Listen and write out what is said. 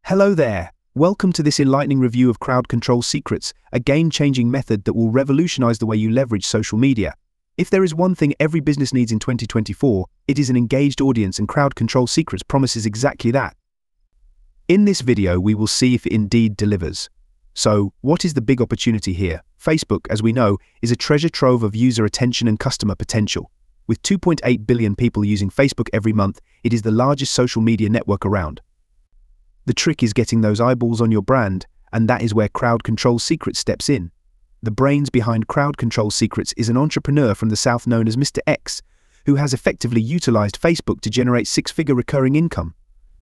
Hello there. Welcome to this enlightening review of Crowd Control Secrets, a game-changing method that will revolutionize the way you leverage social media. If there is one thing every business needs in 2024, it is an engaged audience, and Crowd Control Secrets promises exactly that. In this video, we will see if it indeed delivers. So, what is the big opportunity here? Facebook, as we know, is a treasure trove of user attention and customer potential. With 2.8 billion people using Facebook every month, it is the largest social media network around. The trick is getting those eyeballs on your brand, and that is where Crowd Control Secrets steps in. The brains behind Crowd Control Secrets is an entrepreneur from the South known as Mr. X, who has effectively utilized Facebook to generate six-figure recurring income.